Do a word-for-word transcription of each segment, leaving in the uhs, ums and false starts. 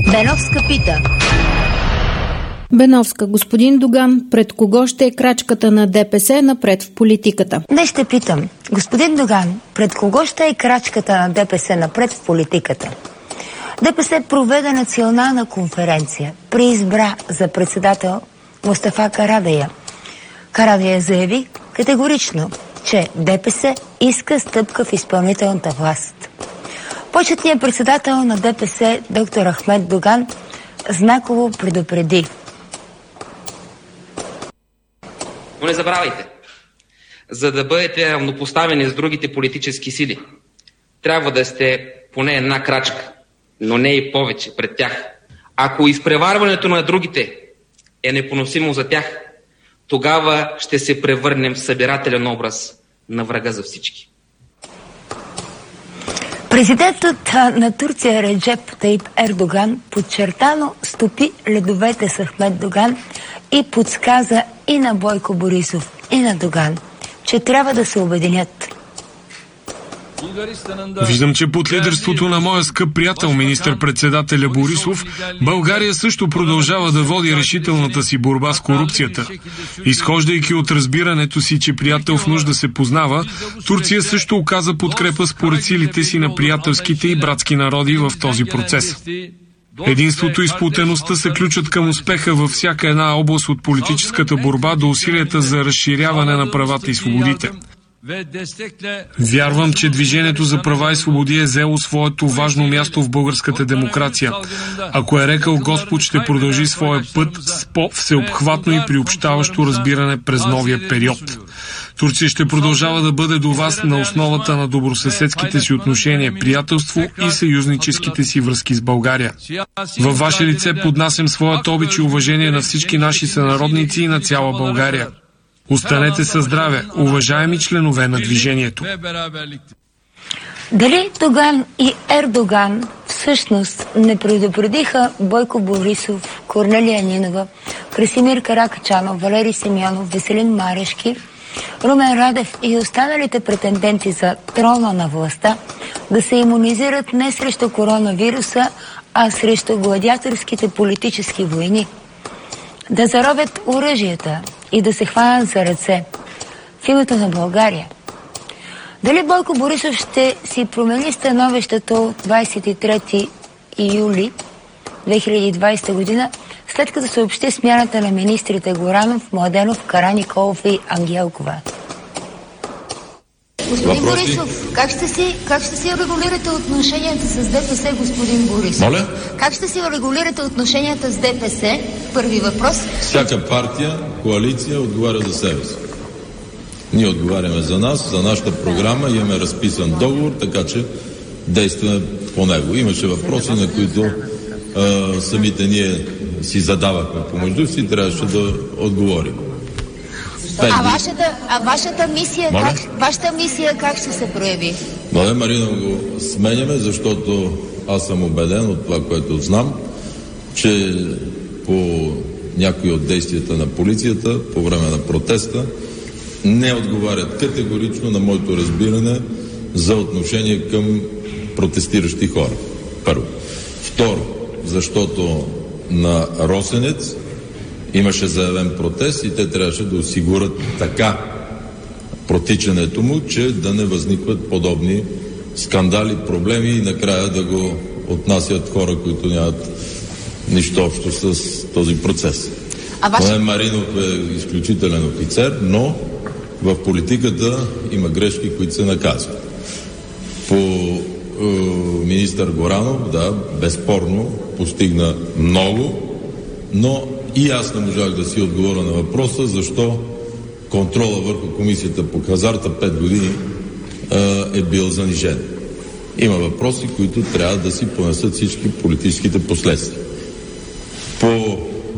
Беновска пита. Беновска, господин Доган, пред кого ще е крачката на ДПС напред в политиката? Не ще питам. Господин Доган, пред кого ще е крачката на ДПС напред в политиката? ДПС проведе национална конференция. Преизбра за председател Мустафа Карадайъ. Карадайъ заяви категорично, че ДПС иска стъпка в изпълнителната власт. Почетният председател на ДПС, доктор Ахмед Доган, знаково предупреди. Но не забравяйте, за да бъдете равнопоставени с другите политически сили, трябва да сте поне една крачка, но не и повече пред тях. Ако изпреварването на другите е непоносимо за тях, тогава ще се превърнем в събирателен образ на врага за всички. Президентът на Турция Реджеп Таип Ердоган подчертано стопи ледовете с Ахмед Доган и подсказа и на Бойко Борисов, и на Доган, че трябва да се обединят. Виждам, че под лидерството на моя скъп приятел, министър-председателя Борисов, България също продължава да води решителната си борба с корупцията. Изхождайки от разбирането си, че приятел в нужда се познава, Турция също оказа подкрепа според силите си на приятелските и братски народи в този процес. Единството и сплотеността се ключат към успеха във всяка една област от политическата борба до усилията за разширяване на правата и свободите. Вярвам, че Движението за права и свободи е взело своето важно място в българската демокрация. Ако е рекал Господ, ще продължи своя път с по-всеобхватно и приобщаващо разбиране през новия период. Турция ще продължава да бъде до вас на основата на добросъседските си отношения, приятелство и съюзническите си връзки с България. Във ваше лице поднасям своят обич и уважение на всички наши сънародници и на цяла България. Останете със здраве, уважаеми членове на движението. Дали Доган и Ердоган всъщност не предупредиха Бойко Борисов, Корнелия Нинова, Красимир Каракачанов, Валери Симеонов, Веселин Марешки, Румен Радев и останалите претенденти за трона на властта да се имунизират не срещу коронавируса, а срещу гладиаторските политически войни? Да заровят оръжията и да се хванат за ръце в името на България. Дали Бойко Борисов ще си промени становището двадесет и трети юли две хиляди и двадесета година, след като съобщи смяната на министрите Горанов, Младенов, Караниколов и Ангелкова? Господин Въпроси? Борисов, как ще, си, как ще си регулирате отношенията с ДПС, господин Борисов? Моля? Как ще си регулирате отношенията с ДПС? Първи въпрос. Всяка партия, коалиция отговаря за себе си. Ние отговаряме за нас, за нашата програма, имаме разписан договор, така че действаме по него. Имаше въпроси, на които а, самите ние си задавахме помежду си, трябваше да отговорим. А вашата, а вашата мисия, как, вашата мисия как ще се прояви? Младен Марина, го сменяме, защото аз съм убеден от това, което знам, че по някои от действията на полицията по време на протеста не отговарят категорично на моето разбиране за отношение към протестиращи хора. Първо. Второ, защото на Росенец имаше заявен протест и те трябваше да осигурят така протичането му, че да не възникват подобни скандали, проблеми и накрая да го отнасят хора, които нямат нищо общо с този процес. Ваше... Маринов е изключителен офицер, но в политиката има грешки, които се наказват. По е, министър Горанов, да, безспорно постигна много, но и аз не можах да си отговоря на въпроса, защо контрола върху комисията по хазарта пет години е, е бил занижен. Има въпроси, които трябва да си понесат всички политическите последствия. По е,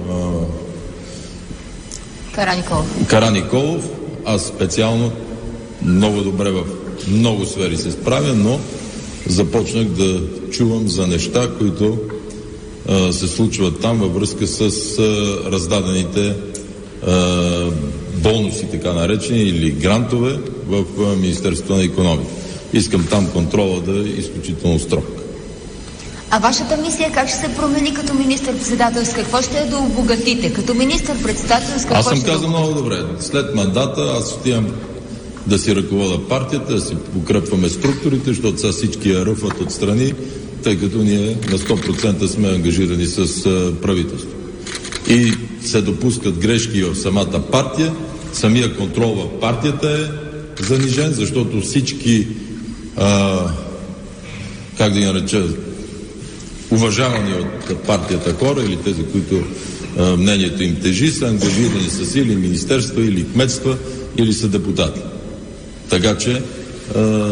Караниколов. Караниколов, аз специално много добре в много сфери се справя, но започнах да чувам за неща, които а, се случват там във връзка с а, раздадените а, бонуси, така наречени, или грантове в а, Министерството на икономика. Искам там контрола да е изключително строг. А вашата мисия как ще се промени като министър-председател? С какво ще е да обогатите? Като министър-председател с какво аз съм ще казал много добре. След мандата аз отивам да си ръковода партията, да си укрепваме структурите, защото сега всички я ръфват отстрани, тъй като ние на сто процента сме ангажирани с правителство. И се допускат грешки в самата партия, самия контрол в партията е занижен, защото всички а, как да ги нареча, уважавани от партията хора или тези, които а, мнението им тежи, са ангажирани с или министерства, или кметства, или са депутати. Така че а,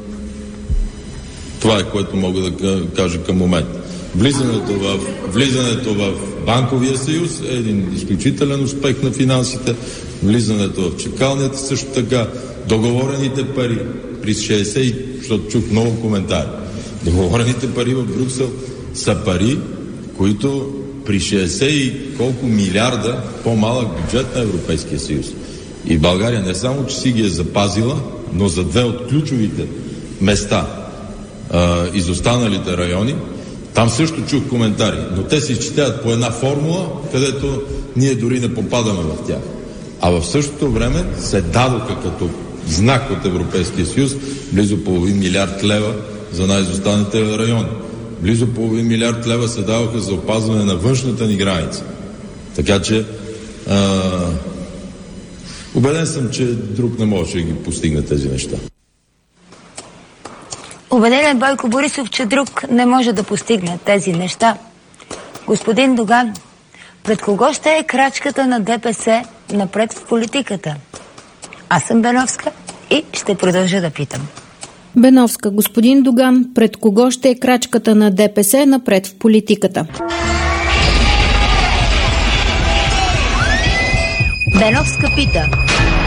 това е, което мога да кажа към момента. Влизането в, влизането в банковия съюз е един изключителен успех на финансите. Влизането в чакалнята също така. Договорените пари при шейсет, защото чух много коментари. Договорените пари в Брюксел са пари, които при шейсет и колко милиарда по-малък бюджет на Европейския съюз. И България не само, че си ги е запазила, но за две от ключовите места а, из останалите райони, там също чух коментари, но те се изчисляват по една формула, където ние дори не попадаме в тях. А в същото време се дадоха като знак от Европейския съюз близо половин милиард лева за най-изостаналите райони. Близо половин милиард лева се даваха за опазване на външната ни граница. Така че а, убеден съм, че друг не може да ги постигне тези неща. Убеден е Бойко Борисов, че друг не може да постигне тези неща. Господин Доган, пред кого ще е крачката на ДПС напред в политиката? Аз съм Беновска и ще продължа да питам. Беновска, господин Доган, пред кого ще е крачката на ДПС напред в политиката? Беновска пита.